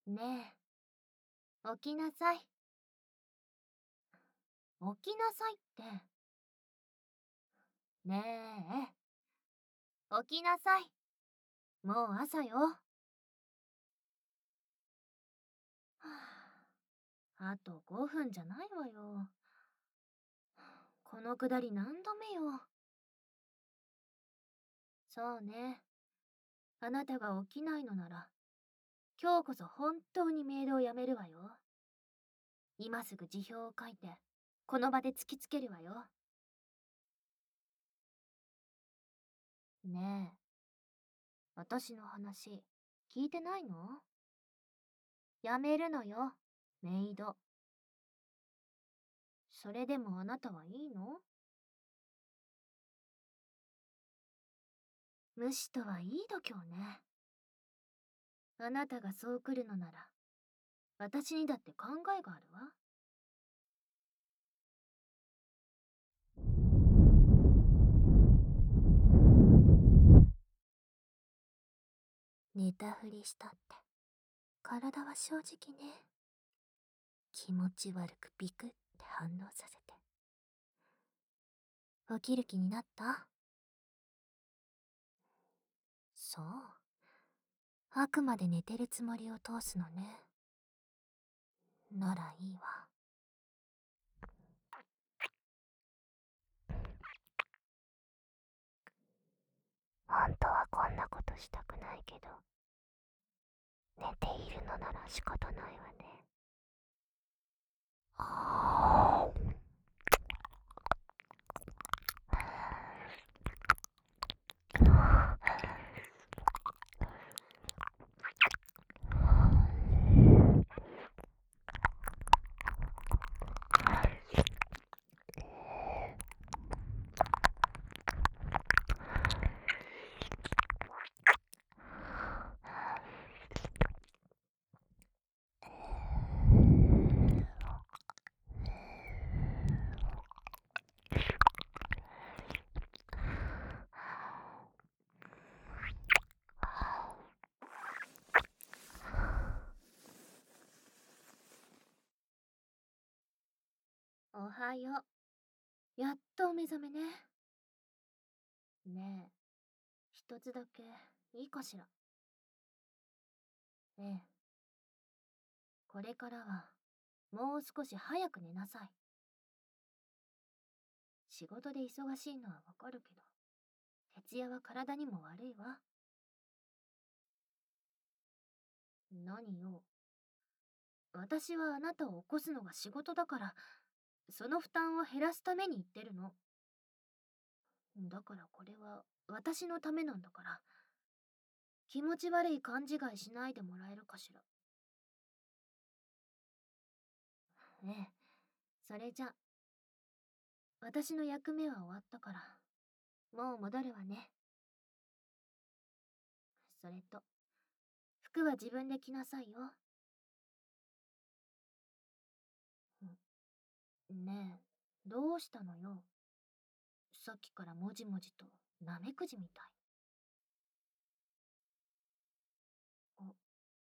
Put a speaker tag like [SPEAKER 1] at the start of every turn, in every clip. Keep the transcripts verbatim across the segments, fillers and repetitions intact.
[SPEAKER 1] ねえ、起きなさい。起きなさいって。ねえ、起きなさい。もう朝よ。はあ、あとごふんじゃないわよ。このくだり何度目よ。そうね。あなたが起きないのなら、今日こそ本当にメールをやめるわよ。今すぐ辞表を書いて、この場で突きつけるわよ。ねえ、私の話、聞いてないの？やめるのよ、メイド。それでもあなたはいいの？無視とはいい度胸ね。あなたがそう来るのなら、私にだって考えがあるわ。寝たふりしたって、体は正直ね。気持ち悪くビクって反応させて。起きる気になった？そう。あくまで寝てるつもりを通すのね。ならいいわ。本当はこんなことしたくないけど、寝ているのなら仕方ないわね。あーおはよう。やっとお目覚めね。ねえ、一つだけいいかしら。ええ。これからは、もう少し早く寝なさい。仕事で忙しいのはわかるけど、徹夜は体にも悪いわ。何よ。私はあなたを起こすのが仕事だから、その負担を減らすために言ってるの。だからこれは私のためなんだから、気持ち悪い勘違いしないでもらえるかしら。ええ、それじゃ、私の役目は終わったから、もう戻るわね。それと、服は自分で着なさいよ。んねえ、どうしたのよ。さっきからもじもじと、なめくじみたい。お、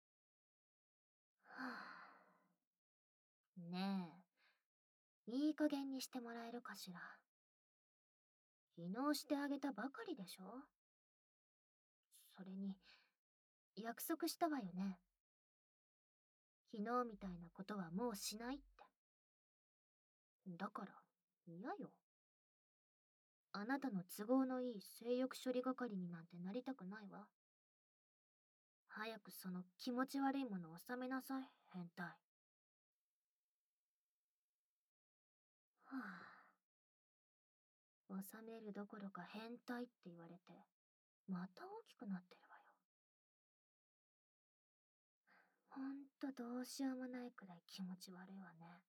[SPEAKER 1] はあ、ねえ、いい加減にしてもらえるかしら。昨日してあげたばかりでしょ。それに、約束したわよね。昨日みたいなことはもうしないって。だから、嫌よ。あなたの都合のいい性欲処理係になんてなりたくないわ。早くその気持ち悪いものを収めなさい、変態。はあ、収めるどころか変態って言われて、また大きくなってるわよ。ほんとどうしようもないくらい気持ち悪いわね。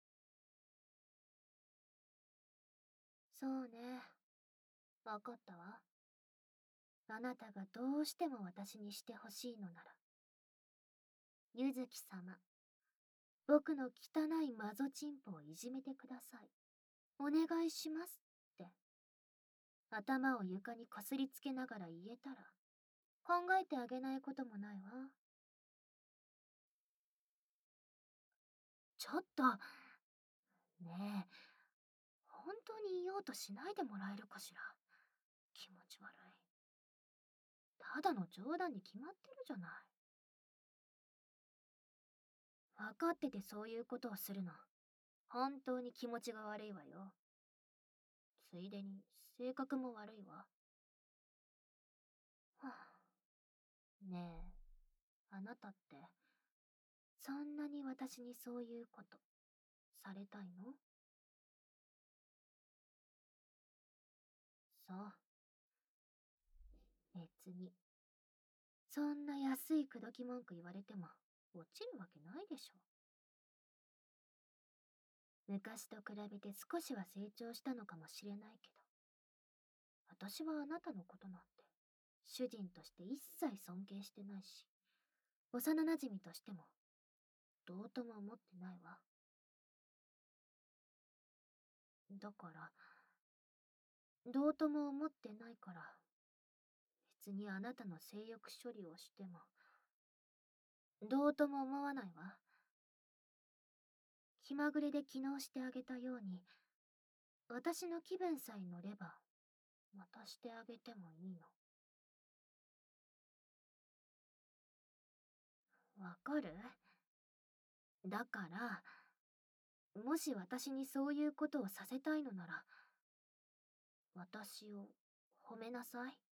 [SPEAKER 1] そうね。わかったわ。あなたがどうしても私にしてほしいのなら、ゆずき様、僕の汚いマゾチンポをいじめてください。お願いしますって、頭を床にこすりつけながら言えたら、考えてあげないこともないわ。 ちょっと、ねえ、本当に言おうとしないでもらえるかしら。気持ち悪い。ただの冗談に決まってるじゃない。分かっててそういうことをするの。本当に気持ちが悪いわよ。ついでに性格も悪いわ。はあ、ねえ、あなたって、そんなに私にそういうこと、されたいの？そう。別に。そんな安い口説き文句言われても、落ちるわけないでしょ。昔と比べて少しは成長したのかもしれないけど、私はあなたのことなんて、主人として一切尊敬してないし、幼馴染としても、どうとも思ってないわ。だから、どうとも思ってないから、別にあなたの性欲処理をしても、どうとも思わないわ。気まぐれで機能してあげたように、私の気分さえ乗れば、またしてあげてもいいの。わかる？だから、もし私にそういうことをさせたいのなら、私を褒めなさい。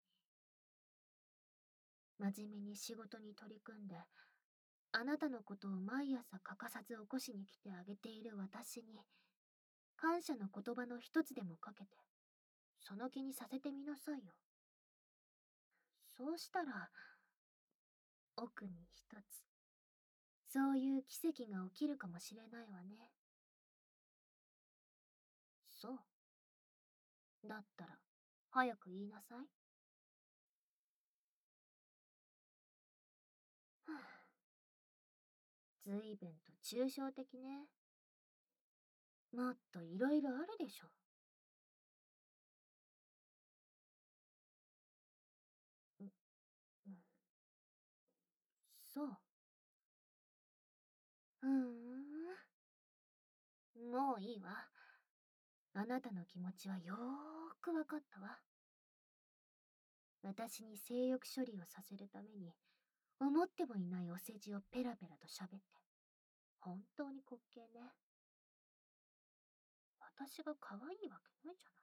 [SPEAKER 1] 真面目に仕事に取り組んで、あなたのことを毎朝欠かさず起こしに来てあげている私に、感謝の言葉の一つでもかけて、その気にさせてみなさいよ。そうしたら、奥に一つ、そういう奇跡が起きるかもしれないわね。そう。だったら、早く言いなさい。はあ、ずいぶんと抽象的ね。もっといろいろあるでしょ。う、うん、そう。うーん。もういいわ。あなたの気持ちはよーくわかったわ。私に性欲処理をさせるために、思ってもいないお世辞をペラペラと喋って。本当に滑稽ね。私が可愛いわけないじゃない。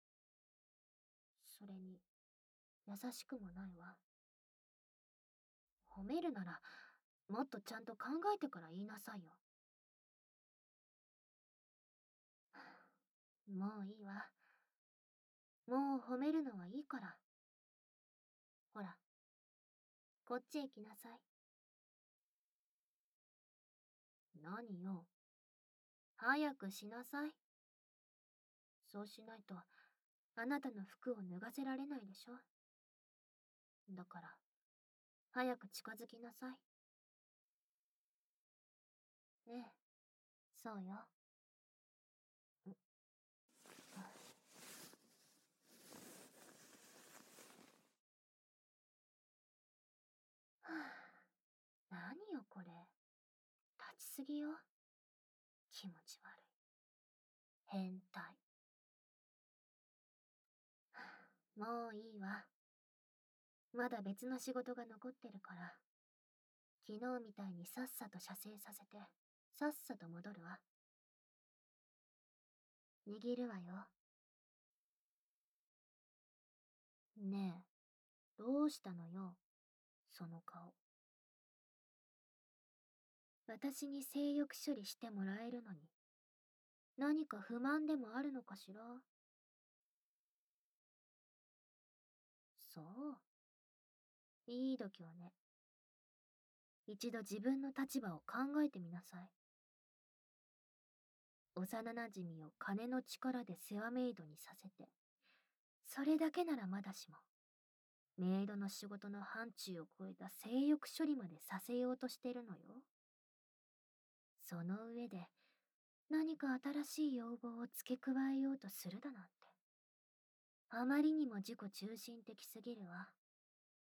[SPEAKER 1] それに、優しくもないわ。褒めるなら、もっとちゃんと考えてから言いなさいよ。もういいわ。もう褒めるのはいいから。ほら、こっちへ来なさい。何よ。早くしなさい。そうしないと、あなたの服を脱がせられないでしょ。だから、早く近づきなさい。ええ、そうよ。ん、はあ、何よこれ。立ちすぎよ。気持ち悪い。変態。はあ、もういいわ。まだ別の仕事が残ってるから、昨日みたいにさっさと射精させて、さっさと戻るわ。握るわよ。ねえ、どうしたのよ、その顔。私に性欲処理してもらえるのに、何か不満でもあるのかしら？そう。いい度胸ね。一度自分の立場を考えてみなさい。幼馴染を金の力で世話メイドにさせて、それだけならまだしも、メイドの仕事の範疇を超えた性欲処理までさせようとしてるのよ。その上で、何か新しい要望を付け加えようとするだなんて。あまりにも自己中心的すぎるわ。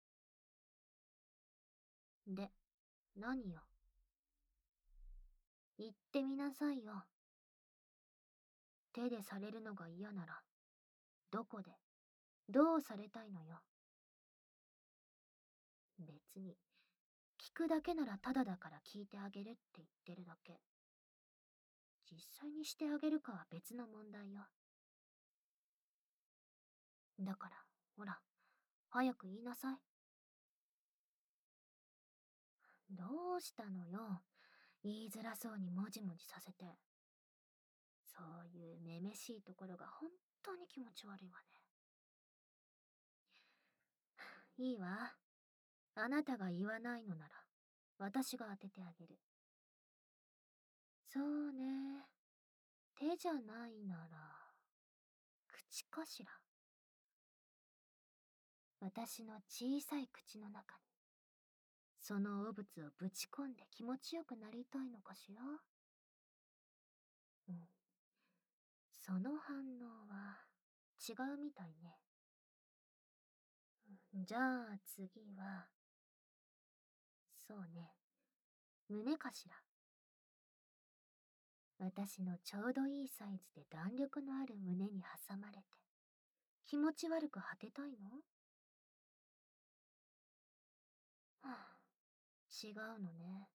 [SPEAKER 1] で、何よ。 言ってみなさいよ。手でされるのが嫌なら、どこで、どうされたいのよ。別に、聞くだけならタダだから聞いてあげるって言ってるだけ。実際にしてあげるかは別の問題よ。だから、ほら、早く言いなさい。どうしたのよ。言いづらそうにもじもじさせて。そういうめめしいところが本当に気持ち悪いわね。いいわ。あなたが言わないのなら、私が当ててあげる。そうね。手じゃないなら、口かしら。私の小さい口の中に、その汚物をぶち込んで気持ちよくなりたいのかしら。うん。その反応は違うみたいね。じゃあ次は、そうね、胸かしら。私のちょうどいいサイズで弾力のある胸に挟まれて、気持ち悪く果てたいの？はあ、違うのね。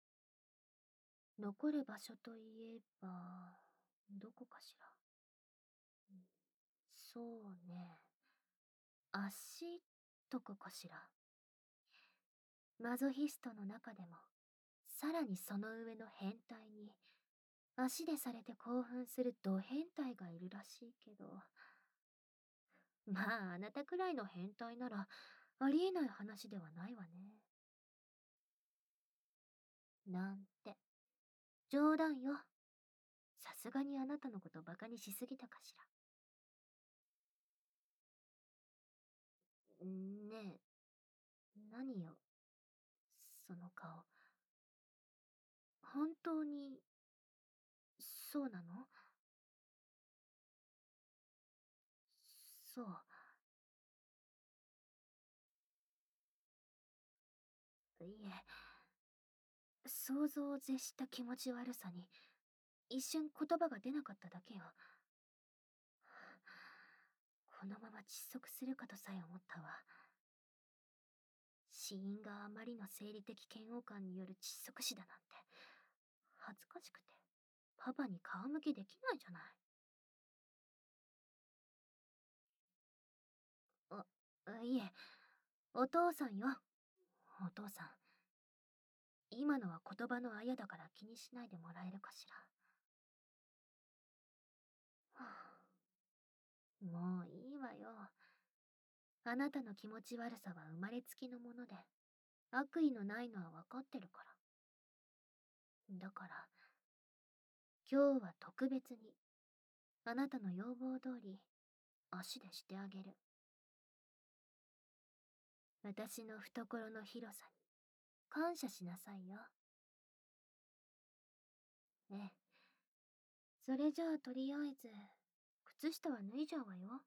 [SPEAKER 1] 残る場所といえば、どこかしら。うん、そうね。足とかかしら。マゾヒストの中でも、さらにその上の変態に、足でされて興奮するド変態がいるらしいけど、まああなたくらいの変態なら、ありえない話ではないわね。なんて。冗談よ。さすがにあなたのことバカにしすぎたかしら。ねえ、何よ、その顔。本当に、そうなの？そう。いえ、想像を絶した気持ち悪さに、一瞬言葉が出なかっただけよ。このまま窒息するかとさえ思ったわ。死因があまりの生理的嫌悪感による窒息死だなんて、恥ずかしくて、パパに顔向けできないじゃない。あ、あいえ、お父さんよ。お父さん。今のは言葉のあやだから気にしないでもらえるかしら。はあ、もういいわよ。あなたの気持ち悪さは生まれつきのもので、悪意のないのは分かってるから。だから、今日は特別に、あなたの要望通り、足でしてあげる。私の懐の広さに、感謝しなさいよ。ええ。それじゃあとりあえず、靴下は脱いじゃうわよ。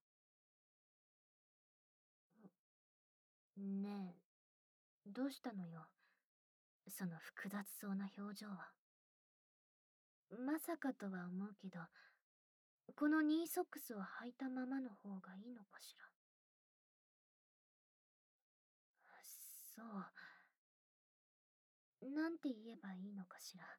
[SPEAKER 1] ねえ、どうしたのよ。その複雑そうな表情は。まさかとは思うけど、このニーソックスを履いたままの方がいいのかしら。そう。なんて言えばいいのかしら。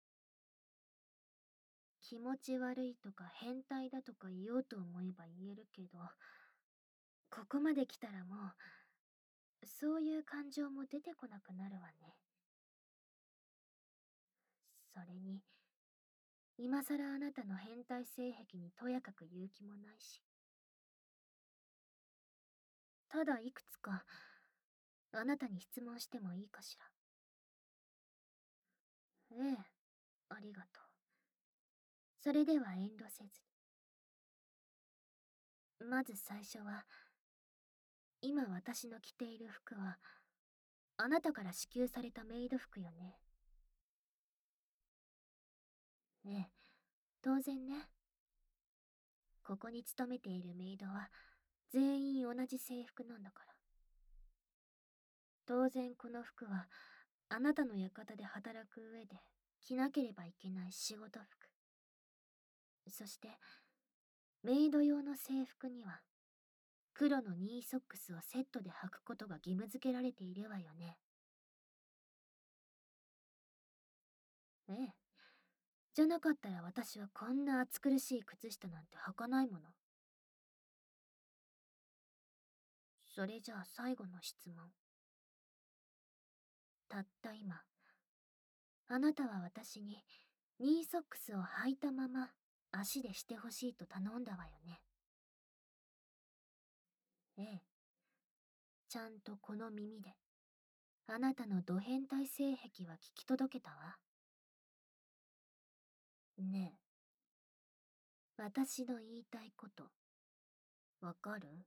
[SPEAKER 1] 気持ち悪いとか変態だとか言おうと思えば言えるけど、ここまで来たらもう、そういう感情も出てこなくなるわね。それに、今更あなたの変態性癖にとやかく言う気もないし。ただいくつか、あなたに質問してもいいかしら。ええ、ありがとう。それでは遠慮せずに。まず最初は、今私の着ている服は、あなたから支給されたメイド服よね。ええ、当然ね。ここに勤めているメイドは、全員同じ制服なんだから。当然この服は、あなたの館で働く上で着なければいけない仕事服、そしてメイド用の制服には黒のニーソックスをセットで履くことが義務付けられているわよね。ええ。じゃなかったら私はこんな暑苦しい靴下なんて履かないもの。それじゃあ最後の質問。たった今、あなたは私にニーソックスを履いたまま足でしてほしいと頼んだわよね。ええ。ちゃんとこの耳で、あなたのド変態性癖は聞き届けたわ。ねえ、私の言いたいこと、わかる？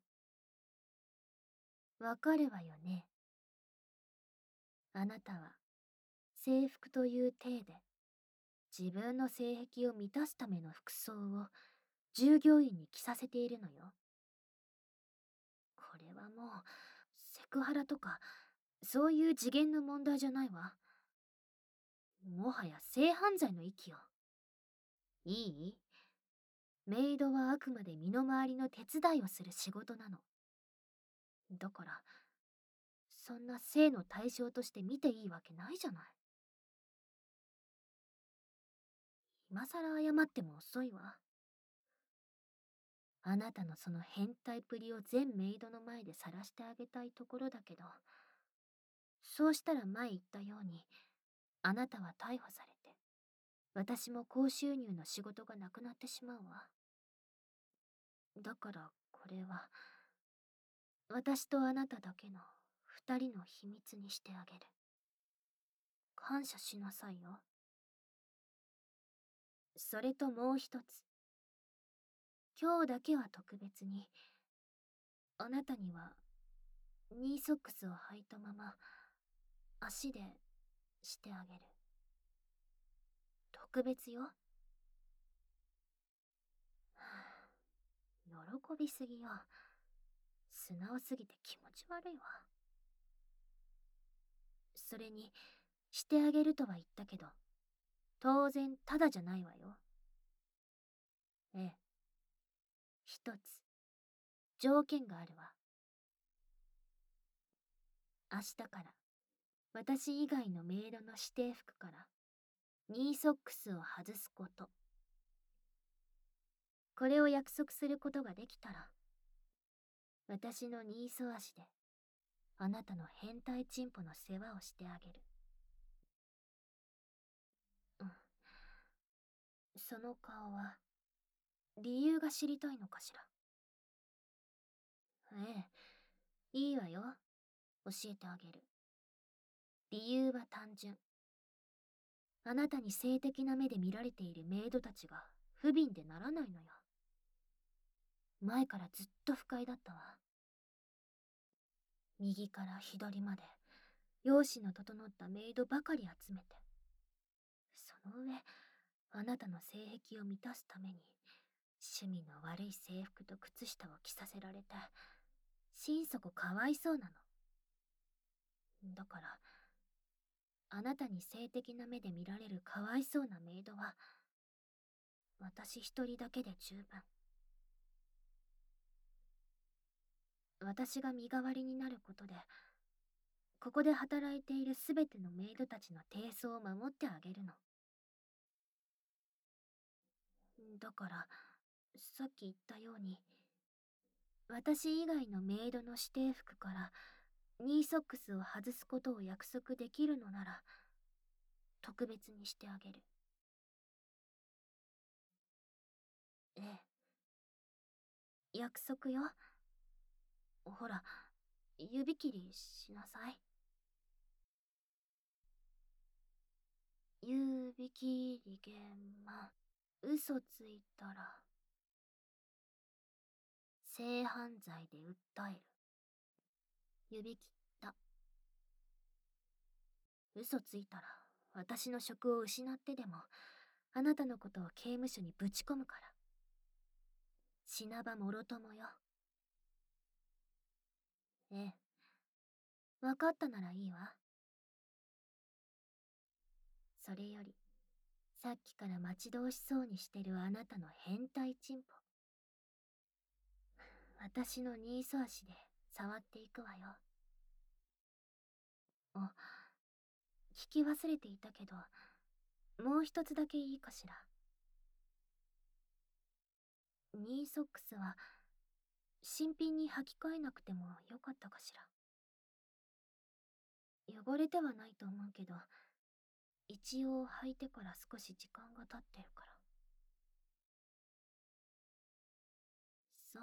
[SPEAKER 1] わかるわよね。あなたは制服という体で自分の性癖を満たすための服装を従業員に着させているのよ。これはもうセクハラとかそういう次元の問題じゃないわ。もはや性犯罪の域よ。いい？メイドはあくまで身の回りの手伝いをする仕事なの。だから、そんな性の対象として見ていいわけないじゃない。今更謝っても遅いわ。あなたのその変態っぷりを全メイドの前で晒してあげたいところだけど、そうしたら前言ったように、あなたは逮捕されて、私も高収入の仕事がなくなってしまうわ。だからこれは、私とあなただけの二人の秘密にしてあげる。感謝しなさいよ。それともう一つ。今日だけは特別に、あなたには、ニーソックスを履いたまま、足でしてあげる。特別よ。喜びすぎよ。素直すぎて気持ち悪いわ。それに、してあげるとは言ったけど、当然ただじゃないわよ。ええ。一つ、条件があるわ。明日から、私以外のメイドの指定服から、ニーソックスを外すこと。これを約束することができたら、私のニーソ足で、あなたの変態チンポの世話をしてあげる。うん。その顔は、理由が知りたいのかしら。ええ、いいわよ。教えてあげる。理由は単純。あなたに性的な目で見られているメイドたちが不憫でならないのよ。前からずっと不快だったわ。右から左まで、容姿の整ったメイドばかり集めて。その上、あなたの性癖を満たすために、趣味の悪い制服と靴下を着させられて、心底かわいそうなの。だから、あなたに性的な目で見られるかわいそうなメイドは、私一人だけで十分。私が身代わりになることで、ここで働いているすべてのメイドたちの低層を守ってあげるの。だから、さっき言ったように、私以外のメイドの指定服からニーソックスを外すことを約束できるのなら、特別にしてあげる。ええ。約束よ。ほら、指切りしなさい。指切りげんま、嘘ついたら、性犯罪で訴える。指切った。嘘ついたら、私の職を失ってでも、あなたのことを刑務所にぶち込むから。死なばもろともよ。ええ。わかったならいいわ。それより、 さっきから待ち遠しそうにしてるあなたの変態チンポ。私のニーソ足で触っていくわよ。あ、聞き忘れていたけど、もう一つだけいいかしら。ニーソックスは新品に履き替えなくてもよかったかしら。汚れてはないと思うけど、一応履いてから少し時間が経ってるから。そう。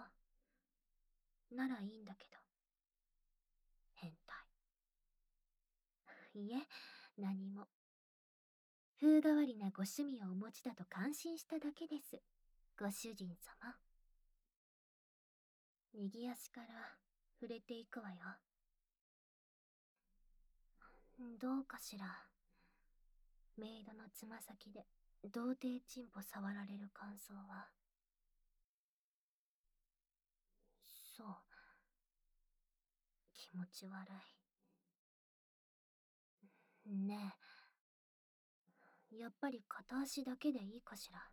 [SPEAKER 1] ならいいんだけど。変態。いえ、何も。風変わりなご趣味をお持ちだと感心しただけです。ご主人様。右足から触れていくわよ。どうかしら。メイドのつま先で童貞チンポ触られる感想は。そう。気持ち悪い。ねえ。やっぱり片足だけでいいかしら。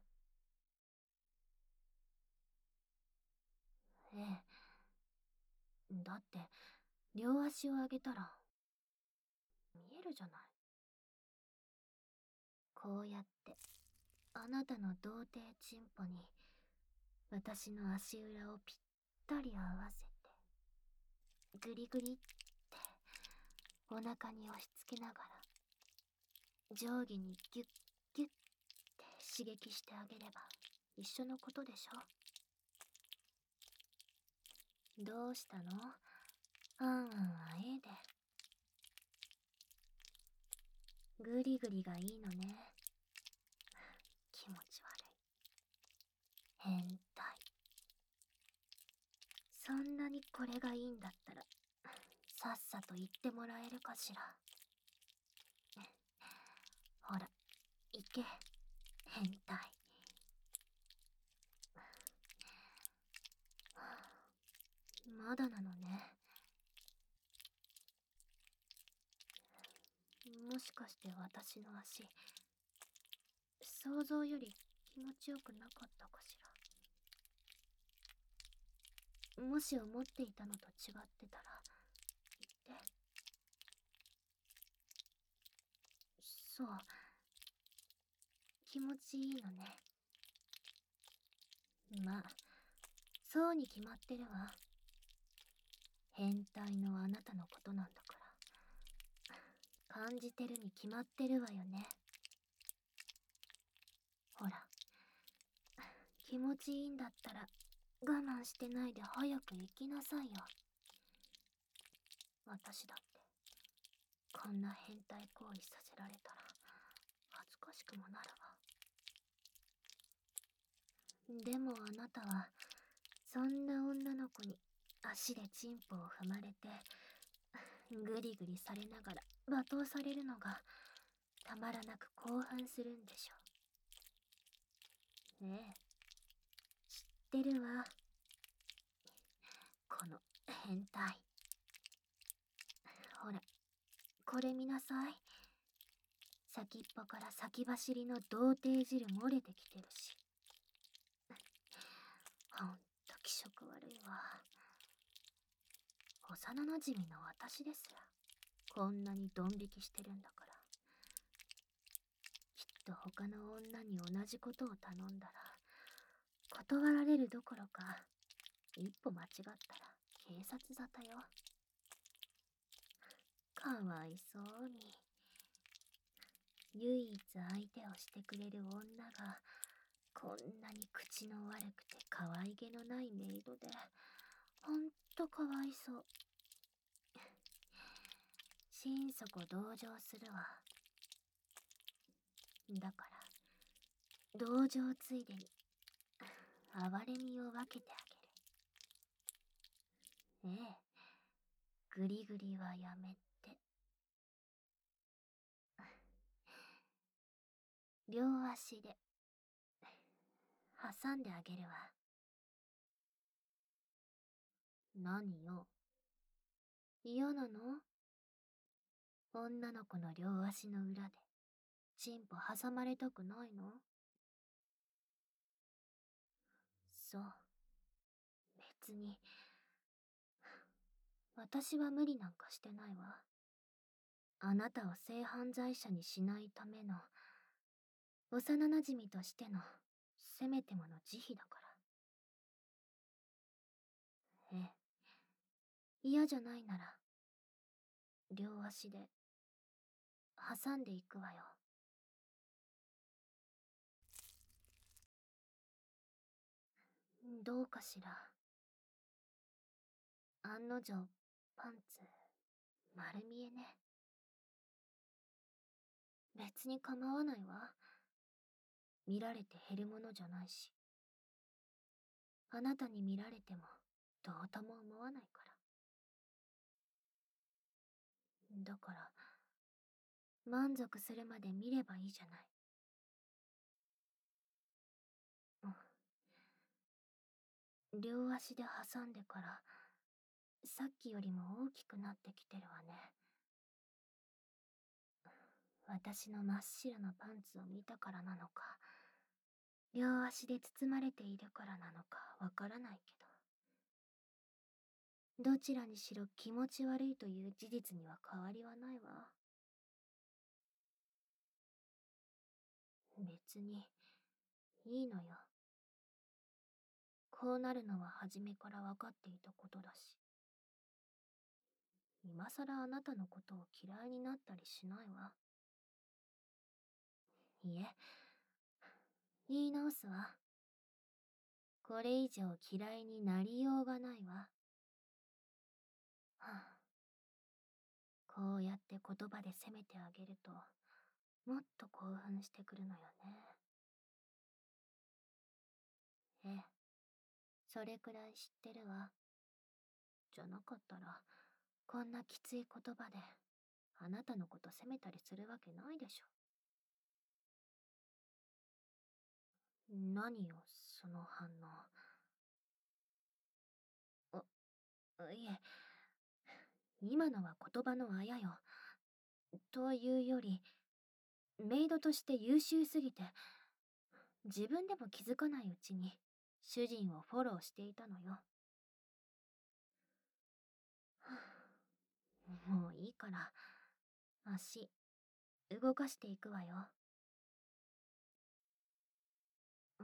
[SPEAKER 1] ええ。だって、両足を上げたら、見えるじゃない。こうやって、あなたの童貞チンポに、私の足裏をぴったり合わせて、グリグリって、お腹に押し付けながら、上下にギュッギュッって刺激してあげれば、一緒のことでしょ。どうしたの？あんあんはええで。グリグリがいいのね。気持ち悪い。変態。そんなにこれがいいんだったら、さっさと言ってもらえるかしら。ほら、行け、変態。まだなのね。もしかして私の足、想像より気持ちよくなかったかしら。もし思っていたのと違ってたら、言って。そう。気持ちいいのね。まあ、そうに決まってるわ。変態のあなたのことなんだから。感じてるに決まってるわよね。ほら、気持ちいいんだったら我慢してないで早く行きなさいよ。私だってこんな変態行為させられたら恥ずかしくもなるわ。でもあなたはそんな女の子に足でチンポを踏まれてグリグリされながら罵倒されるのがたまらなく興奮するんでしょう。ええ、知ってるわ。この変態。ほら、これ見なさい。先っぽから先走りの童貞汁漏れてきてるし。ほんと気色悪いわ。幼なじみの私ですらこんなにドン引きしてるんだから。きっと他の女に同じことを頼んだら断られるどころか一歩間違ったら警察沙汰よ。かわいそうに。唯一相手をしてくれる女がこんなに口の悪くて可愛げのないメイドでほんとかわいそう。心底同情するわ。だから同情ついでに哀れみを分けてあげる。ええ、グリグリはやめて。両足で挟んであげるわ。何よ。嫌なの？女の子の両足の裏でチンポ挟まれたくないの？そう。別に。私は無理なんかしてないわ。あなたを性犯罪者にしないための、幼馴染としての、せめてもの慈悲だから。ええ。嫌じゃないなら、両足で、挟んでいくわよ。どうかしら。案の定、パンツ、丸見えね。別に構わないわ。見られて減るものじゃないし。あなたに見られても、どうとも思わないから。だから、満足するまで見ればいいじゃない。うん。両足で挟んでから、さっきよりも大きくなってきてるわね。私の真っ白なパンツを見たからなのか、両足で包まれているからなのかわからないけど、どちらにしろ気持ち悪いという事実には変わりはないわ。別に、いいのよ。こうなるのは初めから分かっていたことだし。今さらあなたのことを嫌いになったりしないわ。いえ、言い直すわ。これ以上嫌いになりようがないわ。はあ、こうやって言葉で責めてあげると、もっと興奮してくるのよね。ええ、それくらい知ってるわ。じゃなかったら、こんなきつい言葉で、あなたのこと責めたりするわけないでしょ。何よ、その反応。あ、いえ、今のは言葉のあやよ。というより、メイドとして優秀すぎて、自分でも気づかないうちに、主人をフォローしていたのよ。もういいから、足、動かしていくわよ。うん、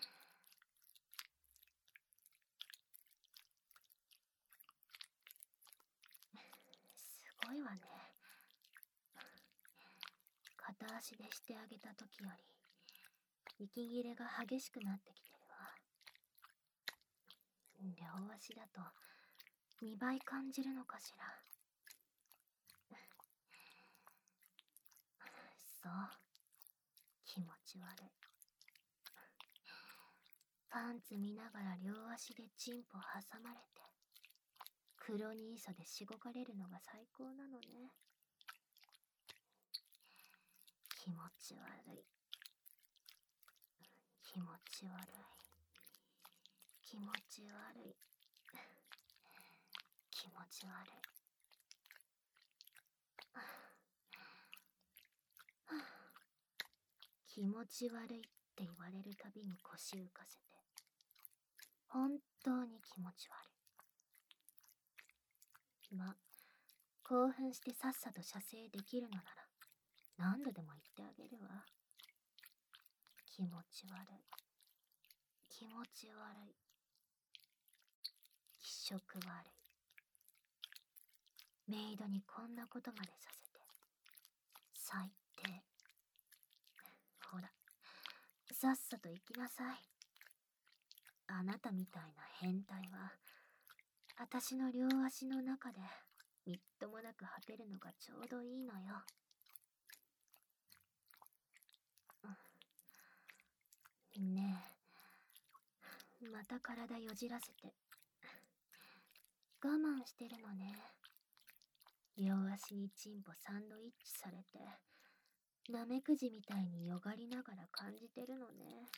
[SPEAKER 1] すごいわね。片足でしてあげた時より、息切れが激しくなってきてるわ。両足だと、にばい感じるのかしら。そう。気持ち悪い。パンツ見ながら両足でチンポ挟まれて、黒に磯でしごかれるのが最高なのね。気持ち悪い。気持ち悪い。気持ち悪い。気持ち悪い。気持ち悪いって言われるたびに腰浮かせて、本当に気持ち悪い。ま、興奮してさっさと射精できるのなら、何度でも言ってあげるわ。気持ち悪い。気持ち悪い。気色悪い。メイドにこんなことまでさせて。最低。ほら、さっさと行きなさい。あなたみたいな変態は、私の両足の中でみっともなく果てるのがちょうどいいのよ。ねえ、また体よじらせて。我慢してるのね。両足にチンポサンドイッチされて、ナメクジみたいによがりながら感じてるのね。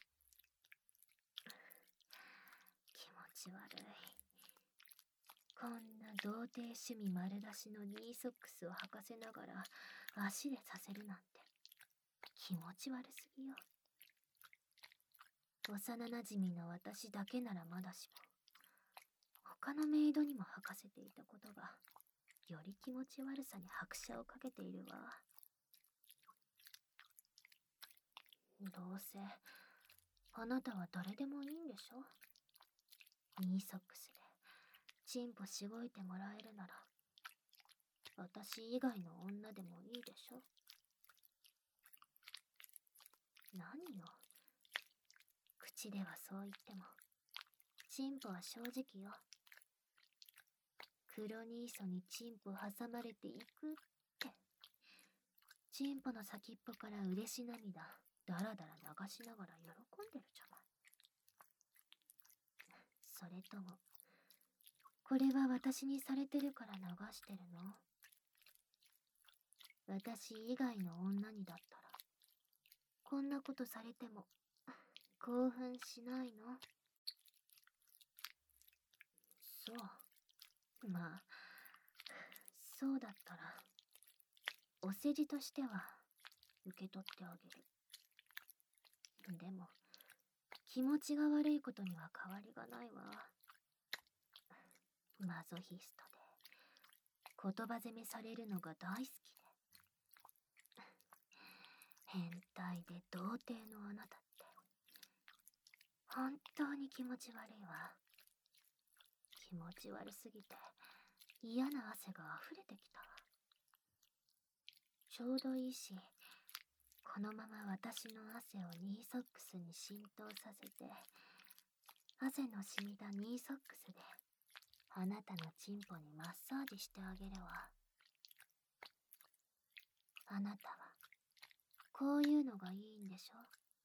[SPEAKER 1] 気持ち悪い。こんな童貞趣味丸出しのニーソックスを履かせながら足でさせるなんて。 気持ち悪すぎよ。幼なじみの私だけならまだしも、他のメイドにも吐かせていたことが、より気持ち悪さに拍車をかけているわ。どうせ、あなたは誰でもいいんでしょ？ニーソックスで、チンポしごいてもらえるなら、私以外の女でもいいでしょ？何よ。口ではそう言っても、チンポは正直よ。黒ニーソにチンポ挟まれていくって。チンポの先っぽから嬉し涙、だらだら流しながら喜んでるじゃない。それとも、これは私にされてるから流してるの？私以外の女にだったら、こんなことされても、興奮しないの？そう。まあ、そうだったら、お世辞としては、受け取ってあげる。でも、気持ちが悪いことには変わりがないわ。マゾヒストで、言葉攻めされるのが大好きで。変態で童貞のあなたって、本当に気持ち悪いわ。気持ち悪すぎて、嫌な汗が溢れてきたわ。ちょうどいいし、このまま私の汗をニーソックスに浸透させて、汗の染みたニーソックスで、あなたのチンポにマッサージしてあげるわ。あなたは、こういうのがいいんでしょ？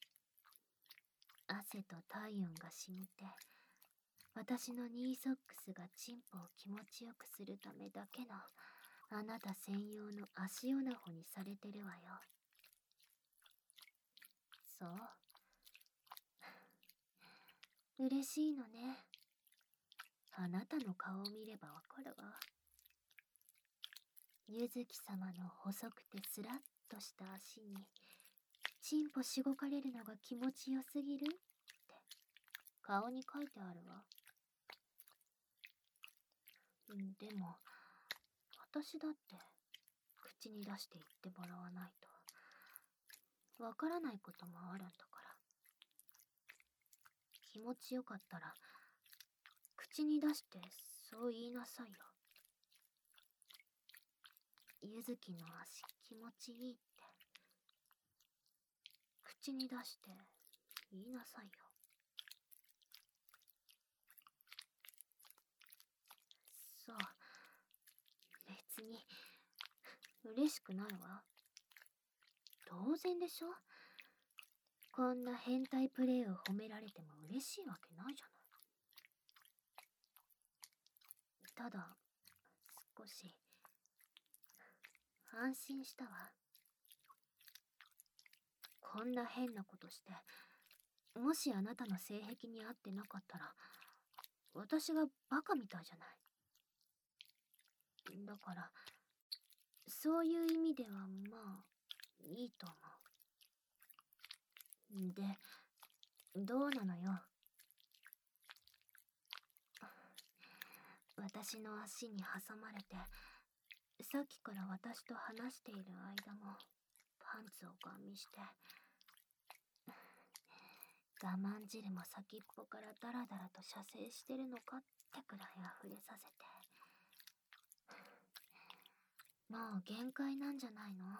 [SPEAKER 1] 汗と体温が染みて、私のニーソックスがチンポを気持ちよくするためだけの、あなた専用の足オナホにされてるわよ。そう。嬉しいのね。あなたの顔を見ればわかるわ。ゆずき様の細くてスラッとした足に、チンポしごかれるのが気持ちよすぎるって、顔に書いてあるわ。でも、私だって、口に出して言ってもらわないと、わからないこともあるんだから。気持ちよかったら、口に出してそう言いなさいよ。ゆずきの足気持ちいいって。口に出して言いなさいよ。そう。別に、嬉しくないわ。当然でしょ？こんな変態プレイを褒められても嬉しいわけないじゃない。ただ、少し、安心したわ。こんな変なことして、もしあなたの性癖に合ってなかったら、私がバカみたいじゃない。だから、そういう意味ではまあ、いいと思う。で、どうなのよ。私の足に挟まれて、さっきから私と話している間も、パンツをガン見して、我慢汁も先っぽからダラダラと射精してるのかってくらい溢れさせて。もう限界なんじゃないの？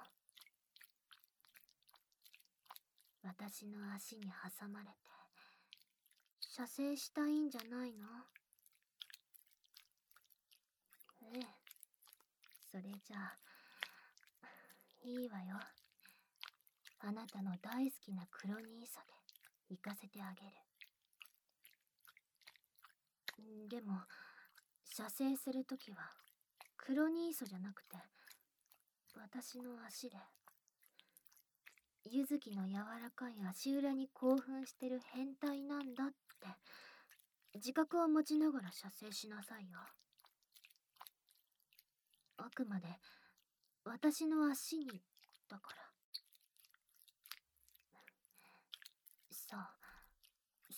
[SPEAKER 1] 私の足に挟まれて、射精したいんじゃないの？ええ。それじゃあ、いいわよ。あなたの大好きな黒ニーソで行かせてあげる。でも、射精するときは、黒ニーソじゃなくて、私の足で、ゆずきの柔らかい足裏に興奮してる変態なんだって、自覚を持ちながら射精しなさいよ。あくまで、私の足に、だから。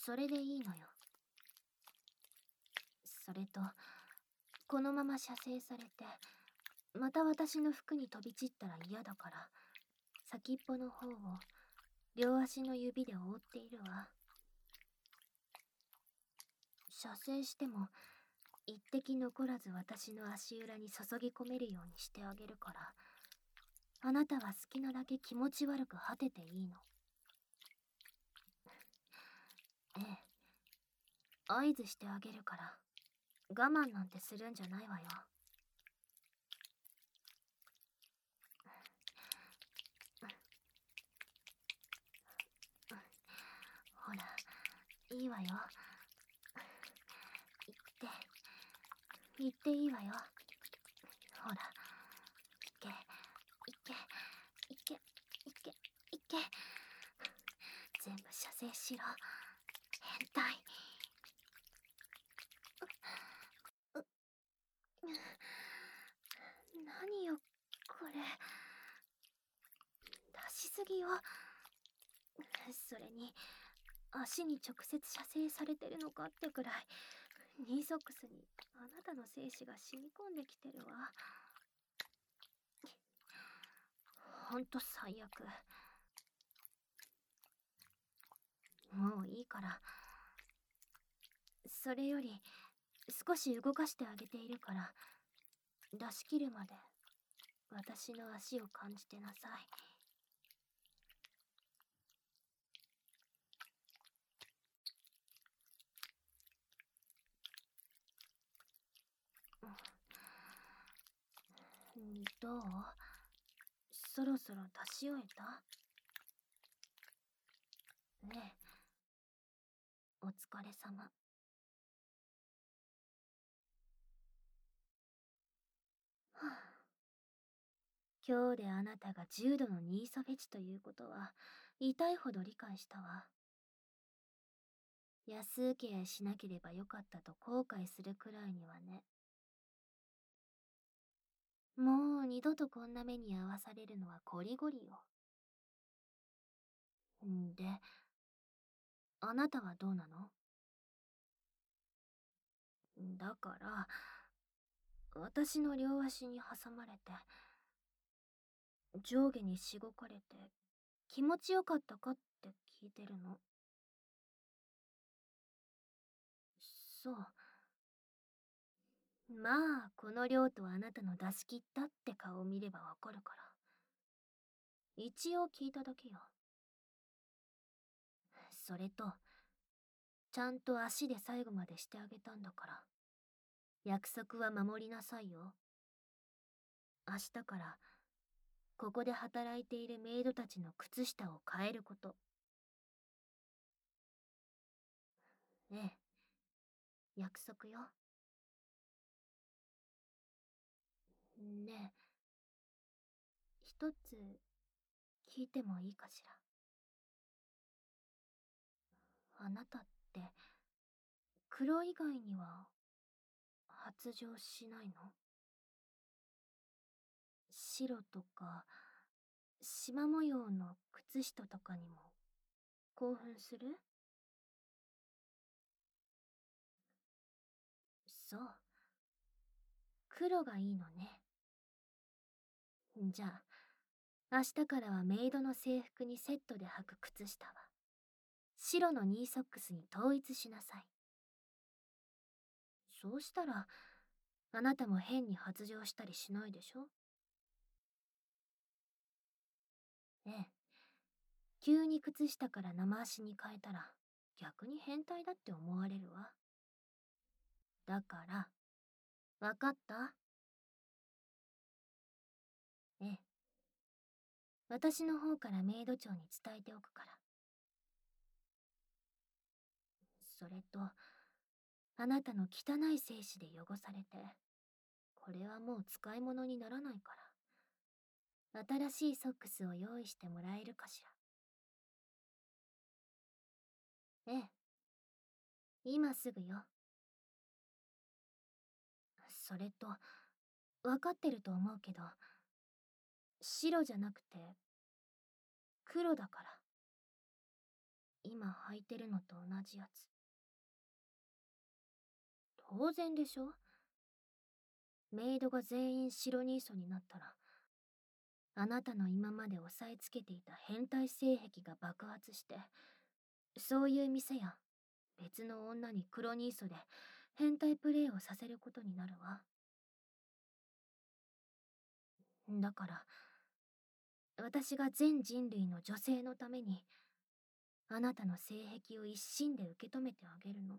[SPEAKER 1] それでいいのよ。それと、このまま射精されて、また私の服に飛び散ったら嫌だから、先っぽの方を両足の指で覆っているわ。射精しても一滴残らず私の足裏に注ぎ込めるようにしてあげるから、あなたは好きなだけ気持ち悪く果てていいの。ええ。合図してあげるから、我慢なんてするんじゃないわよ。ほら、いいわよ。行って、行っていいわよ。ほら、行け、行け、行け、行け、行け。全部射精しろ。変態。何よ、これ。出しすぎよ。それに、足に直接射精されてるのかってくらい、ニーソックスにあなたの精子が染み込んできてるわ。ほんと最悪。もういいから。それより、少し動かしてあげているから、出し切るまで私の足を感じてなさい。どう？そろそろ出し終えた？ねえ、お疲れ様。はあ、今日であなたが重度のニーソフェチということは痛いほど理解したわ。安請け合いしなければよかったと後悔するくらいにはね。もう二度とこんな目に遭わされるのはこりごりよ。んで、あなたはどうなの？だから、私の両足に挟まれて、上下にしごかれて、気持ちよかったかって聞いてるの。そう。まあ、この量とあなたの出し切ったって顔を見ればわかるから。一応聞いただけよ。それと、ちゃんと足で最後までしてあげたんだから。約束は守りなさいよ。明日から、ここで働いているメイドたちの靴下を変えること。ええ、約束よ。ねえ、一つ聞いてもいいかしら。あなたって、黒以外には発情しないの？白とか、縞模様の靴下とかにも興奮する？そう。黒がいいのね。じゃあ、明日からはメイドの制服にセットで履く靴下は、白のニーソックスに統一しなさい。そうしたら、あなたも変に発情したりしないでしょ？ええ。急に靴下から生足に変えたら、逆に変態だって思われるわ。だから、わかった？ええ。私の方からメイド長に伝えておくから。それと、あなたの汚い精子で汚されて、これはもう使い物にならないから、新しいソックスを用意してもらえるかしら。ええ。今すぐよ。それと、わかってると思うけど、白じゃなくて、黒だから。 今履いてるのと同じやつ。当然でしょ。メイドが全員白ニーソになったら、あなたの今まで押さえつけていた変態性癖が爆発して、そういう店や別の女に黒ニーソで変態プレイをさせることになるわ。だから、私が全人類の女性のために、あなたの性癖を一心で受け止めてあげるの。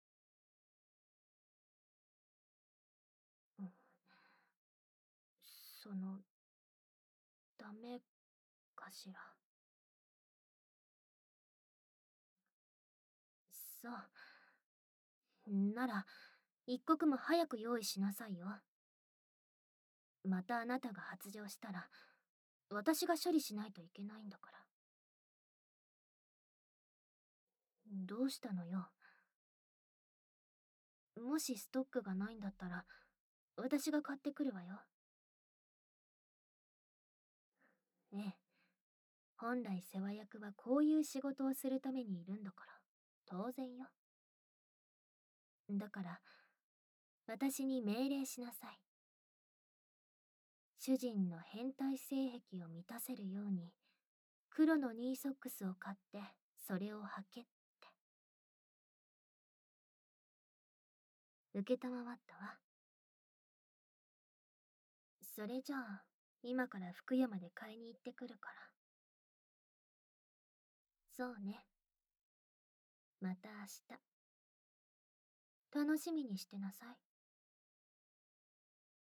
[SPEAKER 1] うん、その、ダメかしら。そう。なら、一刻も早く用意しなさいよ。またあなたが発情したら、私が処理しないといけないんだから。どうしたのよ。もしストックがないんだったら、私が買ってくるわよ。ええ。本来世話役はこういう仕事をするためにいるんだから、当然よ。だから、私に命令しなさい。主人の変態性癖を満たせるように、黒のニーソックスを買って、それを履けって。受けたまわったわ。それじゃあ、今から福山で買いに行ってくるから。そうね。また明日。楽しみにしてなさい。